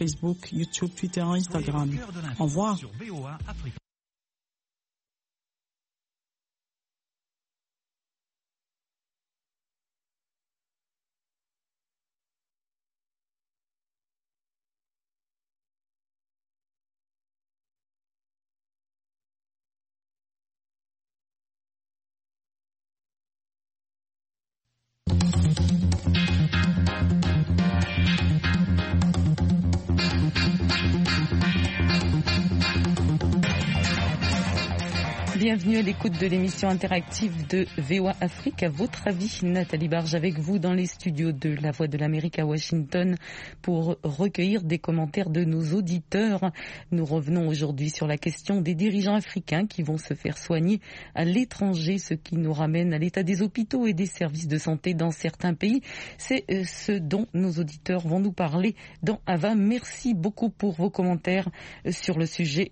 Facebook, YouTube, Twitter et Instagram. Au revoir. Bienvenue à l'écoute de l'émission interactive de VOA Afrique. À votre avis, Nathalie Barge avec vous dans les studios de La Voix de l'Amérique à Washington pour recueillir des commentaires de nos auditeurs. Nous revenons aujourd'hui sur la question des dirigeants africains qui vont se faire soigner à l'étranger, ce qui nous ramène à l'état des hôpitaux et des services de santé dans certains pays. C'est ce dont nos auditeurs vont nous parler dans Ava. Merci beaucoup pour vos commentaires sur le sujet,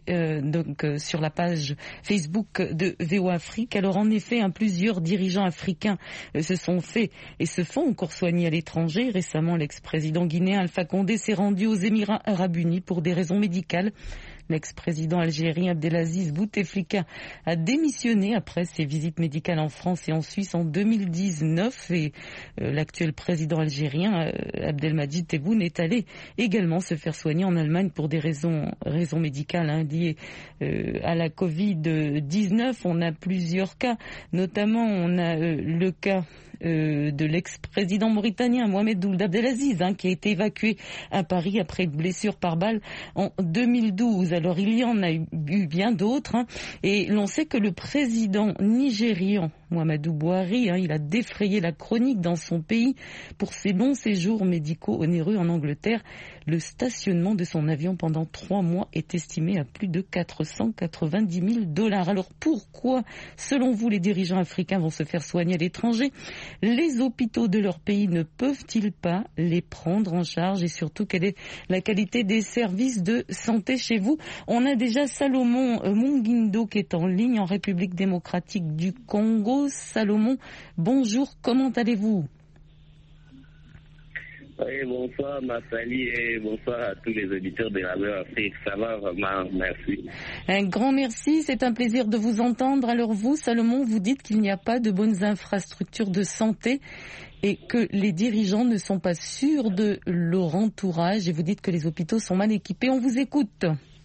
sur la page Facebook de VOA Afrique. Alors en effet, plusieurs dirigeants africains se sont fait et se font encore soigner à l'étranger. Récemment, l'ex-président guinéen Alpha Condé s'est rendu aux Émirats Arabes Unis pour des raisons médicales. L'ex-président algérien Abdelaziz Bouteflika a démissionné après ses visites médicales en France et en Suisse en 2019 et l'actuel président algérien Abdelmadjid Tebboune est allé également se faire soigner en Allemagne pour des raisons médicales liées à la Covid-19. On a plusieurs cas, notamment on a le cas de l'ex-président mauritanien Mohamed Ould Abdelaziz qui a été évacué à Paris après une blessure par balle en 2012. Alors il y en a eu bien d'autres et l'on sait que le président nigérian Muhammadu Buhari, il a défrayé la chronique dans son pays pour ses longs séjours médicaux onéreux en Angleterre. Le stationnement de son avion pendant 3 mois est estimé à plus de $490 000. Alors pourquoi, selon vous, les dirigeants africains vont se faire soigner à l'étranger? Les hôpitaux de leur pays ne peuvent-ils pas les prendre en charge? Et surtout, quelle est la qualité des services de santé chez vous? On a déjà Salomon Mungindo qui est en ligne en République démocratique du Congo. Salomon, bonjour, comment allez-vous? Oui, bonsoir Nathalie et bonsoir à tous les auditeurs de la VOA Afrique. Ça va vraiment, merci. Un grand merci, c'est un plaisir de vous entendre. Alors vous, Salomon, vous dites qu'il n'y a pas de bonnes infrastructures de santé et que les dirigeants ne sont pas sûrs de leur entourage et vous dites que les hôpitaux sont mal équipés. On vous écoute.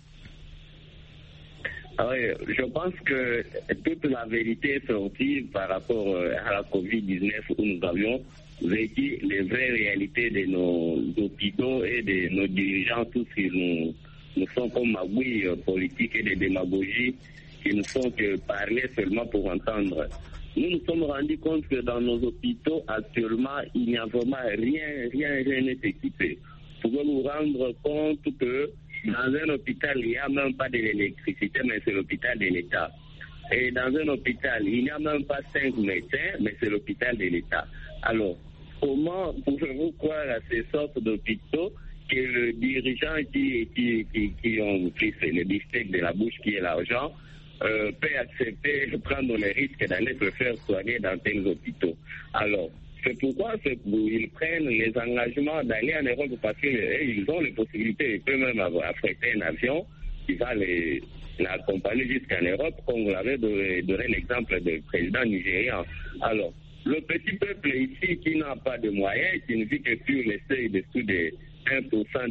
Oui, je pense que toute la vérité est sortie par rapport à la Covid-19 où nous avions vécu les vraies réalités de nos hôpitaux et de nos dirigeants, tous qui nous sont comme magouilles politiques et de démagogie qui ne font que parler seulement pour entendre. Nous nous sommes rendus compte que dans nos hôpitaux actuellement, il n'y a vraiment rien n'est équipé. Vous pouvez vous rendre compte que dans un hôpital, il n'y a même pas d'électricité, mais c'est l'hôpital de l'État. Et dans un hôpital, il n'y a même pas 5 médecins, mais c'est l'hôpital de l'État. Alors, comment pouvez-vous croire à ces sortes d'hôpitaux que le dirigeant qui ont pris le bistec de la bouche, qui est l'argent, peut accepter de prendre le risque d'aller se faire soigner dans tels hôpitaux? Alors, c'est pourquoi ils prennent les engagements d'aller en Europe parce qu'ils ont les possibilités, ils peuvent même affréter un avion qui va l'accompagner jusqu'en Europe, comme vous l'avez donné l'exemple du président nigérian. Alors, le petit peuple ici qui n'a pas de moyens, qui ne vit que sur les seuils dessous de 1%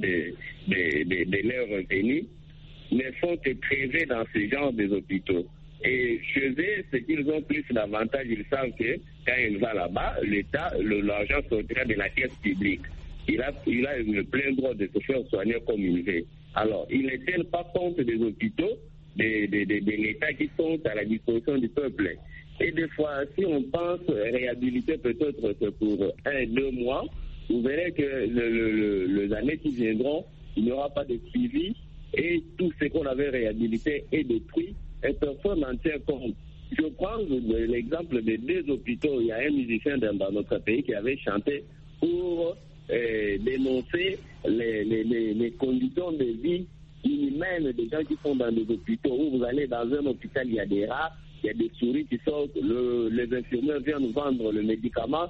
de leurs revenus, ne font que crever dans ce genre de hôpitaux. Et chez eux, ce qu'ils ont plus d'avantages, ils savent que quand ils vont là-bas, l'État, l'argent sortira de la caisse publique. Il a le plein droit de se faire soigner comme il veut. Alors, ils ne tiennent pas compte des hôpitaux, de l'État qui sont à la disposition du peuple. Et des fois, si on pense réhabiliter peut-être pour 1-2 mois, vous verrez que les années qui viendront, il n'y aura pas de suivi et tout ce qu'on avait réhabilité est détruit. Et personne n'en tient compte. Je prends l'exemple de 2 hôpitaux. Il y a un musicien dans notre pays qui avait chanté pour dénoncer les conditions de vie inhumaines des gens qui sont dans des hôpitaux. Où vous allez dans un hôpital, il y a des rats, il y a des souris qui sortent, les infirmières viennent vendre le médicament,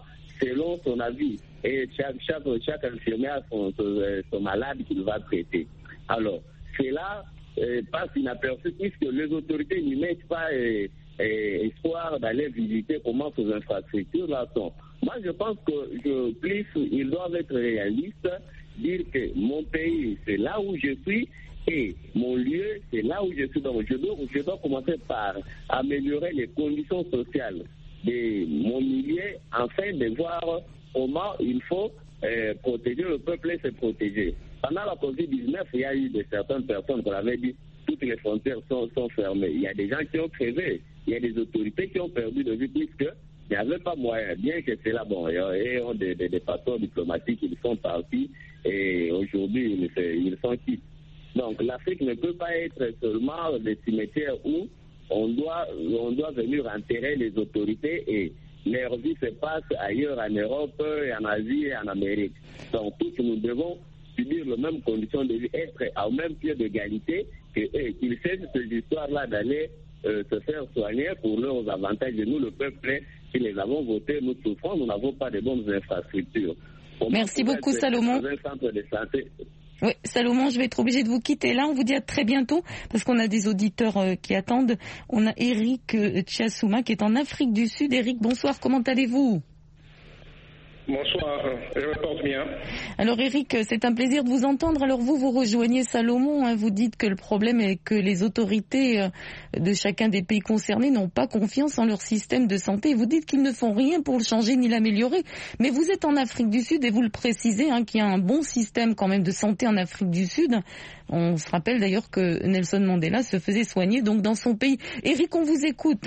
selon son avis. Et chaque infirmier a son malade qu'il va traiter. Alors, cela passe inaperçu puisque les autorités n'y mettent pas espoir d'aller visiter comment ces infrastructures-là sont. Moi, je pense ils doivent être réalistes, dire que mon pays, c'est là où je suis, et mon lieu, c'est là où je suis. Donc, je dois commencer par améliorer les conditions sociales de mon milieu, afin de voir comment il faut protéger le peuple et se protéger. Pendant la COVID-19, il y a eu certaines personnes qu'on avait dit toutes les frontières sont fermées. Il y a des gens qui ont crevé, il y a des autorités qui ont perdu de vue puisque il n'y avait pas moyen. Bien que c'est là, bon, ils ont des passeports diplomatiques, ils sont partis et aujourd'hui ils sont quittes. Donc l'Afrique ne peut pas être seulement des cimetières où on doit venir enterrer les autorités et leur vie se passe ailleurs en Europe, en Asie et en Amérique. Donc tous nous devons subir les mêmes conditions de vie, être au même pied d'égalité, qu'ils cessent cette histoire-là d'aller se faire soigner pour leurs avantages. Et nous, le peuple, qui les avons votés, nous souffrons, nous n'avons pas de bonnes infrastructures. Merci beaucoup, Salomon. Dans un centre de santé. Oui, Salomon, je vais être obligée de vous quitter là. On vous dit à très bientôt parce qu'on a des auditeurs qui attendent. On a Eric Tchasouma qui est en Afrique du Sud. Eric, bonsoir, comment allez-vous ? Bonsoir, je me porte bien. Alors Eric, c'est un plaisir de vous entendre. Alors vous rejoignez Salomon, hein, vous dites que le problème est que les autorités de chacun des pays concernés n'ont pas confiance en leur système de santé. Vous dites qu'ils ne font rien pour le changer ni l'améliorer. Mais vous êtes en Afrique du Sud et vous le précisez, hein, qu'il y a un bon système quand même de santé en Afrique du Sud. On se rappelle d'ailleurs que Nelson Mandela se faisait soigner donc dans son pays. Eric, on vous écoute.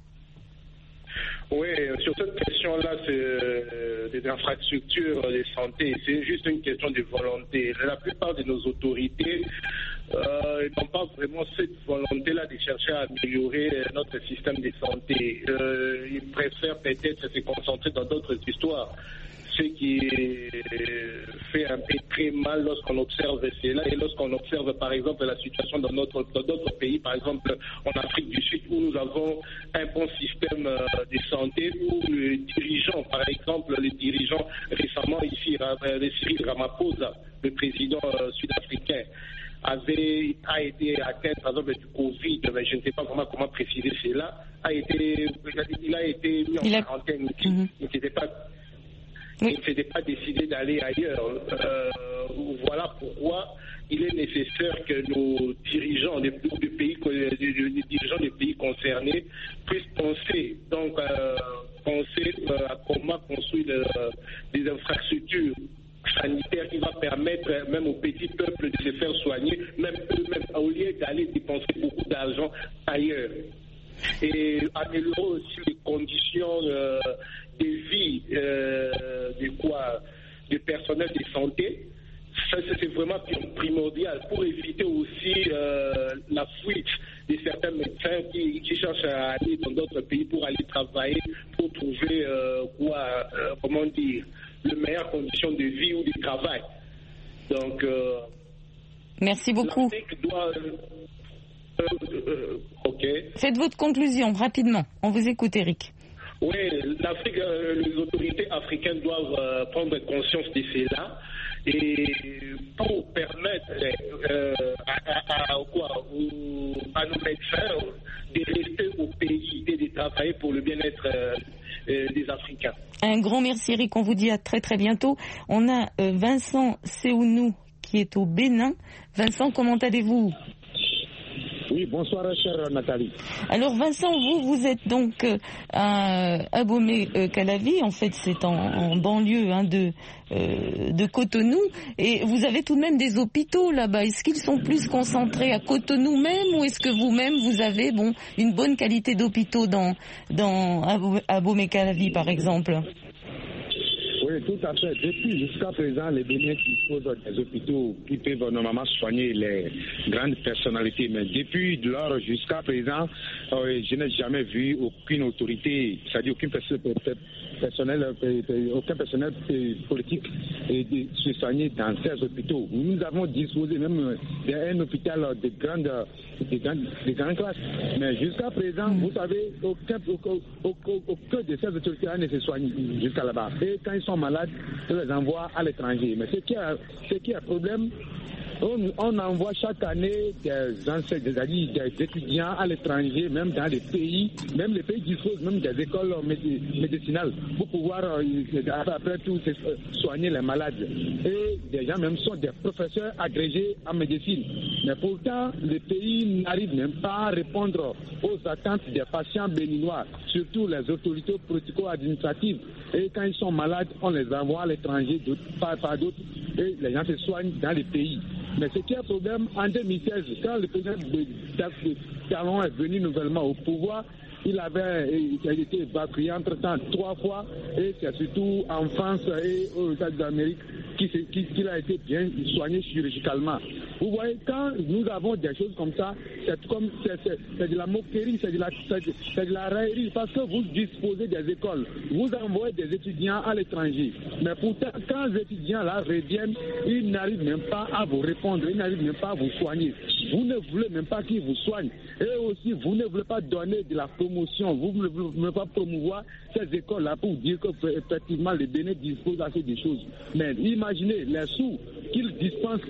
Oui, sur cette question-là, c'est des infrastructures de santé. C'est juste une question de volonté. La plupart de nos autorités n'ont pas vraiment cette volonté-là de chercher à améliorer notre système de santé. Ils préfèrent peut-être se concentrer dans d'autres histoires. Ce qui fait un peu très mal lorsqu'on observe cela et lorsqu'on observe par exemple la situation dans d'autres pays, par exemple en Afrique du Sud où nous avons un bon système de santé où le dirigeant, par exemple les dirigeants récemment ici, Cyril Ramaphosa, le président sud-africain, a été atteint par exemple du Covid, mais je ne sais pas vraiment comment préciser cela, il a été mis en quarantaine, il n'était pas... Il ne s'était pas décidé d'aller ailleurs. Voilà pourquoi il est nécessaire que nos dirigeants des dirigeants des pays concernés puissent penser à comment construire des infrastructures sanitaires qui va permettre même aux petits peuples de se faire soigner, même eux-mêmes, au lieu d'aller dépenser beaucoup d'argent ailleurs. Et améliorer aussi les conditions de vie du personnel de santé. Ça, c'est vraiment primordial pour éviter aussi la fuite de certains médecins qui cherchent à aller dans d'autres pays pour aller travailler, pour trouver les meilleures conditions de vie ou de travail. Donc, merci beaucoup. Ok. Faites votre conclusion rapidement. On vous écoute, Eric. Oui, l'Afrique, les autorités africaines doivent prendre conscience de cela et pour permettre à nos médecins de rester au pays et de travailler pour le bien-être des Africains. Un grand merci, Eric. On vous dit à très très bientôt. On a Vincent Seounou qui est au Bénin. Vincent, comment allez-vous ? Oui, bonsoir, chère Nathalie. Alors, Vincent, vous êtes donc à Abomey-Calavi. En fait, c'est en banlieue de Cotonou. Et vous avez tout de même des hôpitaux là-bas. Est-ce qu'ils sont plus concentrés à Cotonou même ou est-ce que vous-même, vous avez une bonne qualité d'hôpitaux dans Abomey-Calavi, par exemple ? Oui, tout à fait. Depuis jusqu'à présent, les Bénins disposent des hôpitaux qui peuvent normalement soigner les grandes personnalités. Mais depuis lors jusqu'à présent, je n'ai jamais vu aucune autorité, c'est-à-dire aucun personnel politique se soigner dans ces hôpitaux. Nous avons disposé même d'un hôpital de grandes classes. Mais jusqu'à présent, vous savez, aucun de ces autorités ne se soigne jusqu'à là-bas. Et quand ils sont malades, on les envoie à l'étranger. Mais ce qui est un problème, on envoie chaque année des étudiants à l'étranger, même dans les pays, même les pays disposent même des écoles médicinales pour pouvoir après tout soigner les malades. Et des gens même sont des professeurs agrégés en médecine. Mais pourtant, les pays n'arrivent même pas à répondre aux attentes des patients béninois, surtout les autorités politico-administratives. Et quand ils sont malades, on les envoie à l'étranger par d'autres et les gens se soignent dans les pays. Mais ce qui est un problème, en 2016, quand le président Talon est venu nouvellement au pouvoir, il a été évacué entre-temps 3 fois, et c'est surtout en France et aux États-Unis d'Amérique qu'il a été bien soigné chirurgicalement. Vous voyez, quand nous avons des choses comme ça, c'est de la moquerie, c'est de la raillerie, parce que vous disposez des écoles, vous envoyez des étudiants à l'étranger. Mais pourtant, quand les étudiants là reviennent, ils n'arrivent même pas à vous répondre, ils n'arrivent même pas à vous soigner. Vous ne voulez même pas qu'ils vous soignent. Et aussi, vous ne voulez pas donner de la promotion, vous ne voulez pas promouvoir ces écoles-là pour dire que effectivement les Bénins disposent assez de choses. Mais imaginez les sous qu'ils dépensent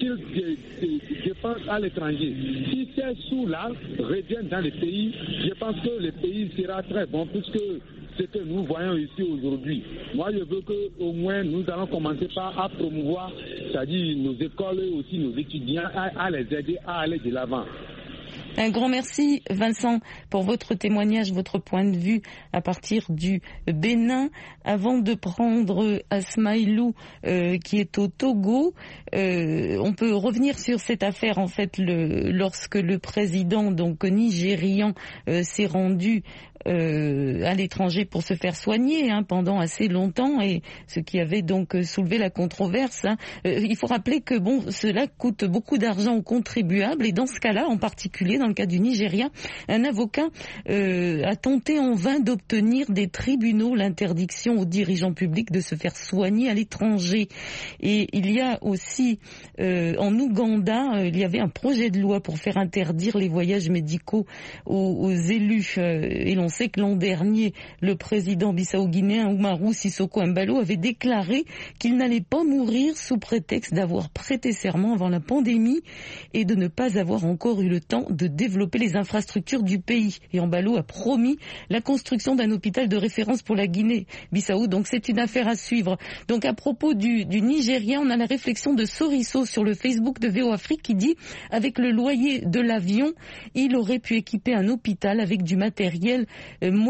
à l'étranger. Si ces sous-là reviennent dans les pays, je pense que le pays sera très bon, puisque ce que nous voyons ici aujourd'hui. Moi, je veux qu'au moins nous allons commencer à promouvoir, c'est-à-dire nos écoles et aussi nos étudiants, à les aider à aller de l'avant. Un grand merci, Vincent, pour votre témoignage, votre point de vue à partir du Bénin. Avant de prendre Asmaïlou, qui est au Togo, on peut revenir sur cette affaire. En fait, lorsque le président donc nigérian s'est rendu à l'étranger pour se faire soigner pendant assez longtemps, et ce qui avait donc soulevé la controverse. Il faut rappeler que cela coûte beaucoup d'argent aux contribuables, et dans ce cas-là, en particulier dans le cas du Nigeria, un avocat a tenté en vain d'obtenir des tribunaux l'interdiction aux dirigeants publics de se faire soigner à l'étranger. Et il y a aussi en Ouganda, il y avait un projet de loi pour faire interdire les voyages médicaux aux élus, et l'on sait que l'an dernier, le président bissau-guinéen Umaru Sissoko Embalo avait déclaré qu'il n'allait pas mourir sous prétexte d'avoir prêté serment avant la pandémie et de ne pas avoir encore eu le temps de développer les infrastructures du pays. Et Embalo a promis la construction d'un hôpital de référence pour la Guinée-Bissau. Donc c'est une affaire à suivre. Donc à propos du Nigeria, on a la réflexion de Soriso sur le Facebook de VO Afrique qui dit « Avec le loyer de l'avion, il aurait pu équiper un hôpital avec du matériel moderne. »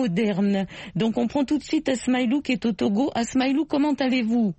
Donc on prend tout de suite Asmaïlou qui est au Togo. Asmaïlou, comment allez-vous?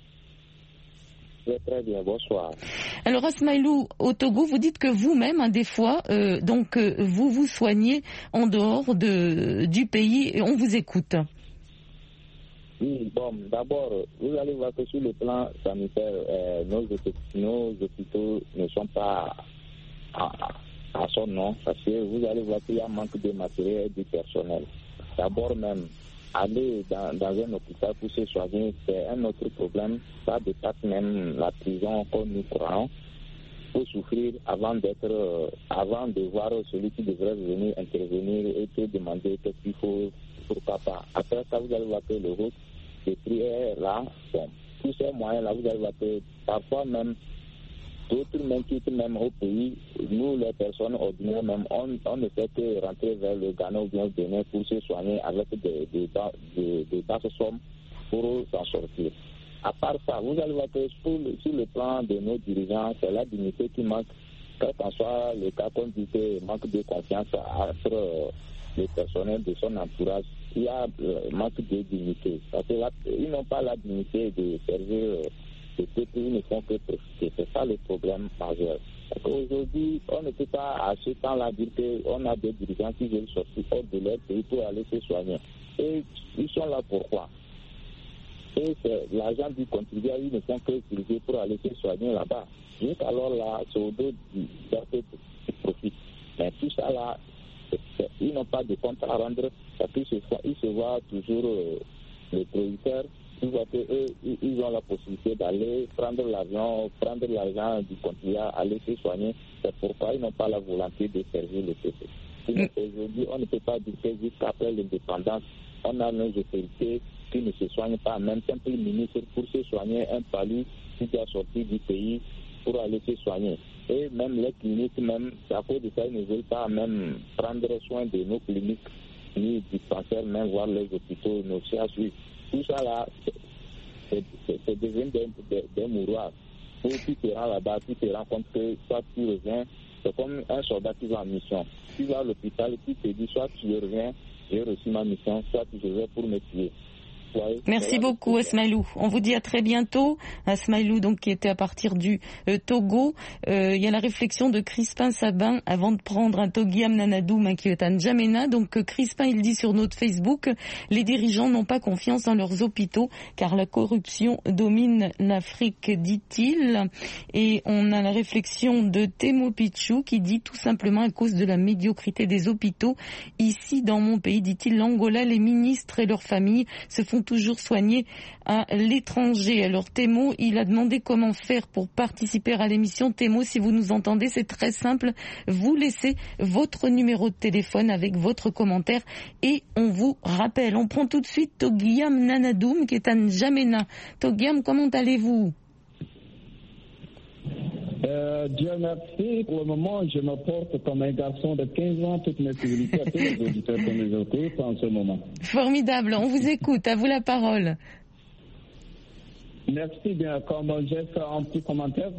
Très bien, bonsoir. Alors Asmaïlou, au Togo, vous dites que vous-même, des fois, vous vous soignez en dehors du pays, et on vous écoute. Oui, d'abord, vous allez voir que sur le plan sanitaire, nos hôpitaux ne sont pas à son nom, parce que vous allez voir qu'il y a un manque de matériel et de personnel. D'abord même, aller dans un hôpital pour se soigner, c'est un autre problème. Ça dépasse même la prison comme nous croyons. Pour souffrir avant de voir celui qui devrait venir intervenir et te demander qu'est-ce qu'il faut pour papa. Après ça, vous allez voir que le route de prière là, tous ces moyens-là, vous allez voir que parfois même d'autres même quittent même au pays. Nous, les personnes ordinaires même, on ne fait que rentrer vers le Ghana ou bien le Bénin pour se soigner avec des basses sommes pour s'en sortir. À part ça, vous allez voir que sur le plan de nos dirigeants, c'est la dignité qui manque. Quel qu'en soit le cas, qu'on dit qu'il manque de confiance entre le personnel de son entourage, il y a manque de dignité. Parce qu'ils n'ont pas la dignité de servir le peuple, ils ne font que profiter. C'est ça le problème majeur. Aujourd'hui, on ne peut pas à ce temps-là dire qu'on a des dirigeants qui veulent sortir hors de leur pays pour aller se soigner. Et ils sont là pourquoi? Et l'argent du contribuable, ils ne font que utiliser pour aller se soigner là-bas. Jusqu'alors là, c'est au dos du profit. Mais tout ça là, ils n'ont pas de compte à rendre, parce qu'ils se voient toujours les producteurs. Ils voient qu'eux, ils ont la possibilité d'aller prendre l'avion, prendre l'argent du contribuable, aller se soigner. C'est pourquoi ils n'ont pas la volonté de servir le peuple. Aujourd'hui, on ne peut pas dire que jusqu'après l'indépendance, on a nos autorités qui ne se soignent pas, même simple ministre pour se soigner, un palu qui doit sortir du pays pour aller se soigner. Et même les cliniques, même, à cause de ça, ils ne veulent pas même prendre soin de nos cliniques, ni dispensaires, même voir les hôpitaux, nos CHU. Tout ça là, c'est devenu des mouroirs. Où tu te rends là-bas, tu te rends compte que soit tu reviens, c'est comme un soldat qui va en mission. Tu vas à l'hôpital et tu te dis, soit tu reviens, j'ai reçu ma mission, soit tu reviens pour me tuer. Merci beaucoup Asmaïlou. On vous dit à très bientôt. Asmaïlou donc qui était à partir du Togo. Il y a la réflexion de Crispin Sabin avant de prendre un Togiam Nanadoum qui est à N'Djamena. Donc Crispin il dit sur notre Facebook, les dirigeants n'ont pas confiance dans leurs hôpitaux car la corruption domine l'Afrique, dit-il. Et on a la réflexion de Temo Pichou qui dit tout simplement à cause de la médiocrité des hôpitaux. Ici dans mon pays, dit-il, l'Angola, les ministres et leurs familles se font toujours soignés à l'étranger. Alors Thémo, il a demandé comment faire pour participer à l'émission. Thémo, si vous nous entendez, c'est très simple. Vous laissez votre numéro de téléphone avec votre commentaire et on vous rappelle. On prend tout de suite Togiam Nanadoum qui est à N'Djamena. Togiam, comment allez-vous? Dieu merci. Pour le moment, je me porte comme un garçon de 15 ans, toutes mes civilités, à tous les auditeurs qui nous écoutent en ce moment. Formidable, on vous écoute, à vous la parole. Merci bien. Comme j'ai fait un petit commentaire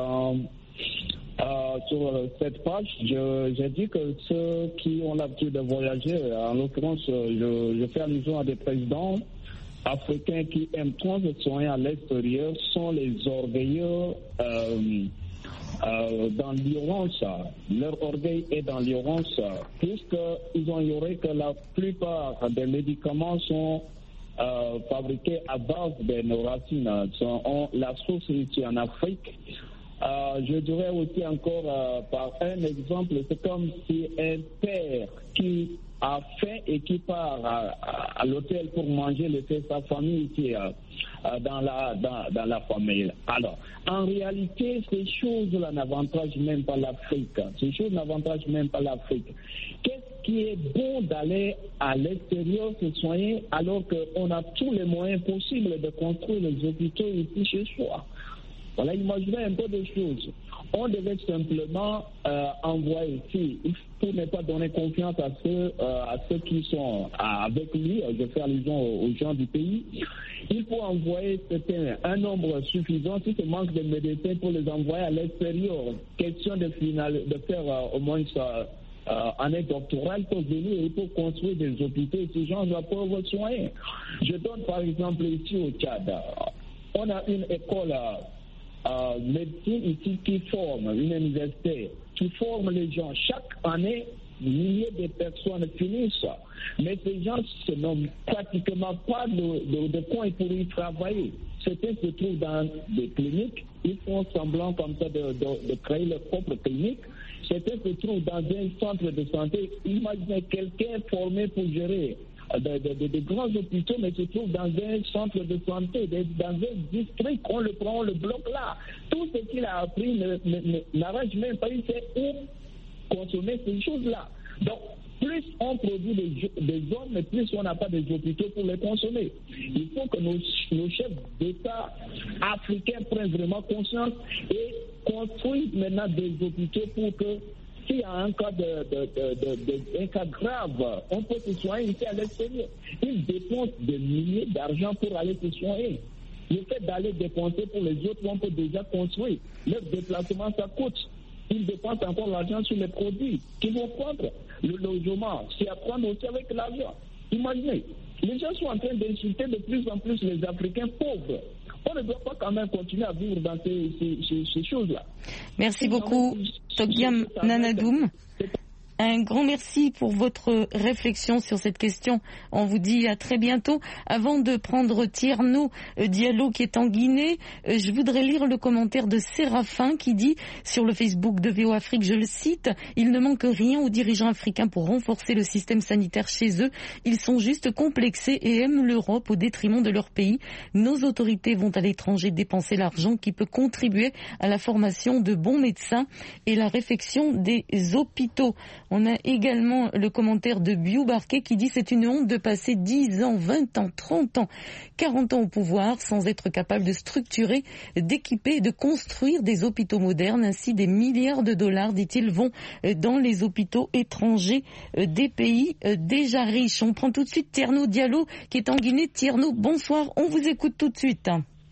sur cette page, j'ai dit que ceux qui ont l'habitude de voyager, en l'occurrence, je fais allusion à des présidents africains qui aiment trop se soigner à l'extérieur, sont les orgueilleux dans l'ignorance. Leur orgueil est dans l'ignorance, puisqu'ils ont ignoré que la plupart des médicaments sont fabriqués à base de nos racines. La source est ici en Afrique. Je dirais aussi encore par un exemple, c'est comme si un père qui a faim et qui part à l'hôtel pour manger, laisser sa famille ici dans la famille. Alors, en réalité, ces choses-là n'avantagent même pas l'Afrique. Ces choses n'avantagent même pas l'Afrique. Qu'est-ce qui est bon d'aller à l'extérieur se soigner alors qu'on a tous les moyens possibles de construire les hôpitaux ici chez soi? Voilà, imaginez un peu des choses. On devait simplement envoyer ici, pour ne pas donner confiance à ceux qui sont avec lui, je fais allusion aux gens du pays, il faut envoyer un nombre suffisant, si ce manque de médecins, pour les envoyer à l'extérieur. Question de faire au moins année doctorale pour venir et pour construire des hôpitaux, ces gens doivent pouvoir soigner. Je donne par exemple ici au Tchad, on a une école médecine ici qui forme, une université qui forme les gens. Chaque année, milliers de personnes finissent. Mais ces gens n'ont pratiquement pas de coin pour y travailler. Certains se trouvent dans des cliniques, ils font semblant comme ça de créer leur propre clinique. Certains se trouvent dans un centre de santé. Imaginez quelqu'un formé pour gérer de grands hôpitaux, mais se trouve dans un centre de santé, dans un district, on le prend, on le bloque là. Tout ce qu'il a appris n'arrange même pas, il sait où consommer ces choses-là. Donc, plus on produit des hommes, mais plus on n'a pas des hôpitaux pour les consommer. Il faut que nos chefs d'État africains prennent vraiment conscience et construisent maintenant des hôpitaux pour que s'il y a un cas un cas grave, on peut se soigner ici à l'extérieur. Ils dépensent des milliers d'argent pour aller se soigner. Le fait d'aller dépenser pour les autres, on peut déjà construire. Leur déplacement, ça coûte. Ils dépensent encore l'argent sur les produits qu'ils vont prendre. Le logement, c'est à prendre aussi avec l'argent. Imaginez, les gens sont en train d'insulter de plus en plus les Africains pauvres. On ne doit pas quand même continuer à vivre dans ces choses-là. Merci beaucoup, Togiam Nanadoum. Un grand merci pour votre réflexion sur cette question. On vous dit à très bientôt. Avant de prendre Tierno Diallo qui est en Guinée, je voudrais lire le commentaire de Séraphin qui dit sur le Facebook de VOA Afrique, je le cite, « Il ne manque rien aux dirigeants africains pour renforcer le système sanitaire chez eux. Ils sont juste complexés et aiment l'Europe au détriment de leur pays. Nos autorités vont à l'étranger dépenser l'argent qui peut contribuer à la formation de bons médecins et la réfection des hôpitaux. » On a également le commentaire de Biou Barquet qui dit « C'est une honte de passer 10 ans, 20 ans, 30 ans, 40 ans au pouvoir sans être capable de structurer, d'équiper, de construire des hôpitaux modernes. Ainsi, des milliards de dollars, dit-il, vont dans les hôpitaux étrangers des pays déjà riches. » On prend tout de suite Tierno Diallo qui est en Guinée. Tierno, bonsoir, on vous écoute tout de suite.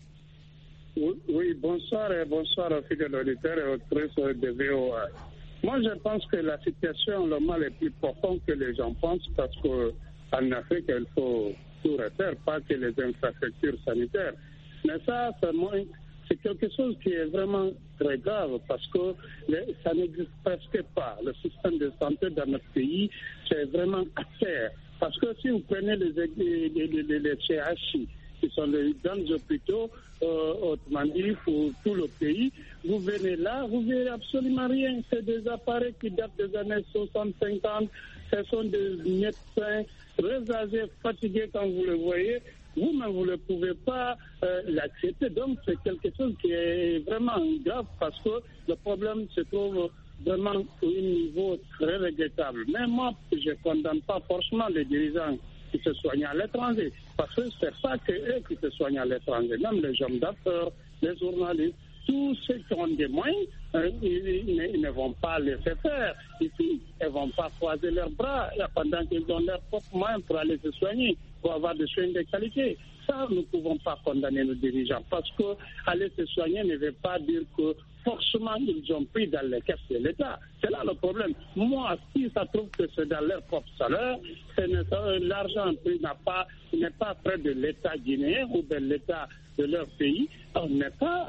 Oui, bonsoir fidèles auditeurs et auditrices de VOA. Moi, je pense que la situation, le mal est plus profond que les gens pensent parce qu'en Afrique, il faut tout refaire, pas que les infrastructures sanitaires. Mais ça, c'est quelque chose qui est vraiment très grave parce que ça n'existe presque pas. Le système de santé dans notre pays, c'est vraiment à terre. Parce que si vous prenez les CHI, qui sont les grands hôpitaux, autrement dit, pour tout le pays, vous venez là, vous verrez absolument rien. C'est des appareils qui datent des années 60-50. Ce sont des médecins très âgés, fatigués quand vous le voyez. Vous-même, vous ne pouvez pas l'accepter. Donc, c'est quelque chose qui est vraiment grave parce que le problème se trouve vraiment au niveau très regrettable. Mais moi, je ne condamne pas forcément les dirigeants qui se soignent à l'étranger. Parce que ce n'est pas que eux qui se soignent à l'étranger. Même les hommes d'affaires, les journalistes, tous ceux qui ont des moyens, ils ne vont pas laisser faire. Ici, ils ne vont pas croiser leurs bras pendant qu'ils ont leurs propres moyens pour aller se soigner, pour avoir des soins de qualité. Ça, nous ne pouvons pas condamner nos dirigeants. Parce que aller se soigner ne veut pas dire que forcément ils ont pris dans les caisses de l'État. C'est là le problème. Moi, si ça trouve que c'est dans leur propre salaire, l'argent n'est pas près de l'État guinéen ou de l'État de leur pays, le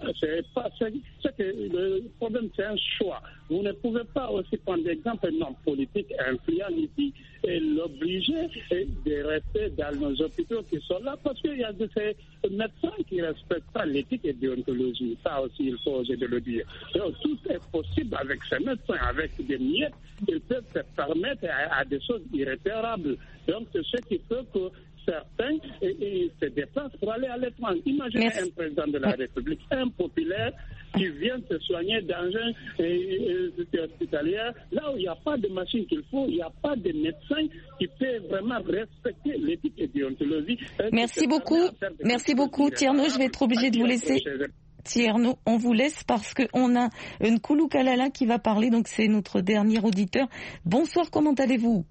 problème, c'est un choix. Vous ne pouvez pas aussi prendre l'exemple d'un homme politique influent ici et l'obliger de rester dans nos hôpitaux qui sont là parce qu'il y a ces médecins qui ne respectent pas l'éthique et déontologie. Ça aussi, il faut oser de le dire. Donc, tout est possible avec ces médecins, avec des miettes, ils peuvent se permettre à des choses irrépaраbles. Donc, c'est ce qui fait que certains se déplacent pour aller à l'étranger. Imaginez un président de la République impopulaire qui vient se soigner dans un institut hospitalier, là où il n'y a pas de machine qu'il faut, il n'y a pas de médecin qui peut vraiment respecter l'éthique et déontologie. Merci beaucoup, Tierno. Je vais être obligé de vous laisser. Tierno, on vous laisse parce qu'on a une Koulou Kalala qui va parler, donc c'est notre dernier auditeur. Bonsoir, comment allez-vous?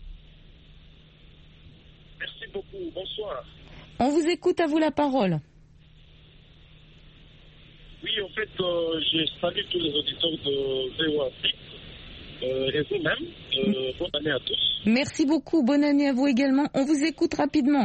Merci beaucoup, bonsoir. On vous écoute, à vous la parole. Oui, en fait, je salue tous les auditeurs de VOA Afrique et vous-même. Bonne année à tous. Merci beaucoup, bonne année à vous également. On vous écoute rapidement.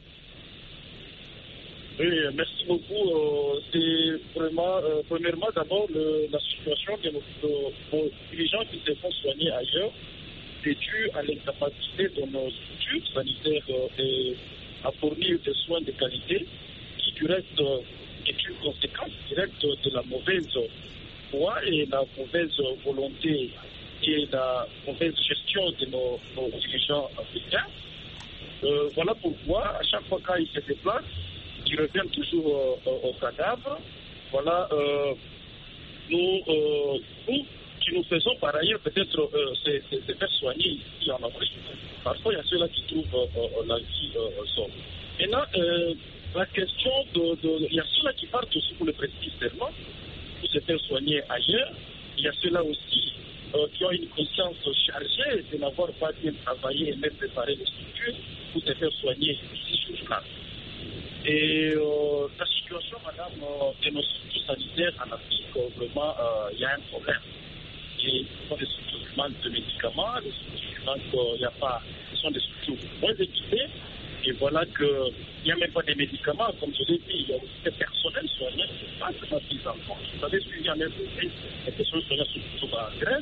Oui, merci beaucoup. C'est vraiment, premièrement, d'abord, la situation de nos dirigeants qui se font soigner ailleurs, c'est dû à l'incapacité de nos structures sanitaires à fournir des soins de qualité qui, du reste, est une conséquence directe de la mauvaise foi et la mauvaise volonté et la mauvaise gestion de nos dirigeants africains. Voilà pourquoi, à chaque fois qu'ils se déplacent, ils reviennent toujours au cadavre. Voilà, nous qui nous faisons par ailleurs peut-être se faire soigner ici en Afrique. Parfois, il y a ceux-là qui trouvent la vie sauve. Maintenant, la question il y a ceux-là qui partent aussi pour le prestige seulement, pour se faire soigner ailleurs. Il y a ceux-là aussi qui ont une conscience chargée de n'avoir pas bien travaillé et même préparé les structures pour se faire soigner ici sur place. Et la situation, madame, de nos structures sanitaires en Afrique, vraiment, il y a un problème. Et ce sont des structures qui manquent de médicaments, des structures qui manquent, il n'y a pas, ce sont des structures moins équipées. Et voilà qu'il n'y a même pas de médicaments, comme je l'ai dit, il y a aussi des personnels soignants qui ne sont pas pris en compte. Vous savez, suivi en Afrique, les personnels soignants sont toujours en Grèce.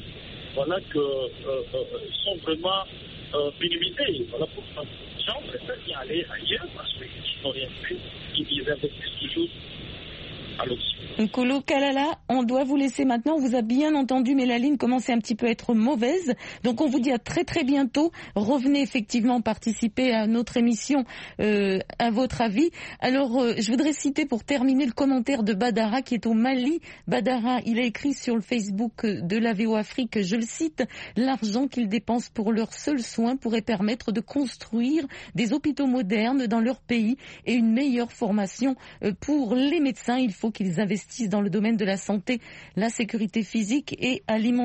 voilà, sont vraiment minimisés. Voilà pourquoi les gens préfèrent y aller ailleurs parce qu'ils n'ont rien fait. Ils investissent toujours à l'option. Nkolo Kalala, on doit vous laisser maintenant. On vous a bien entendu, mais la ligne commence un petit peu à être mauvaise. Donc on vous dit à très très bientôt. Revenez effectivement participer à notre émission, à votre avis. Alors je voudrais citer pour terminer le commentaire de Badara qui est au Mali. Badara, il a écrit sur le Facebook de la VO Afrique, je le cite, l'argent qu'ils dépensent pour leurs seuls soins pourrait permettre de construire des hôpitaux modernes dans leur pays et une meilleure formation pour les médecins. Il faut qu'ils investissent dans le domaine de la santé, la sécurité physique et alimentaire.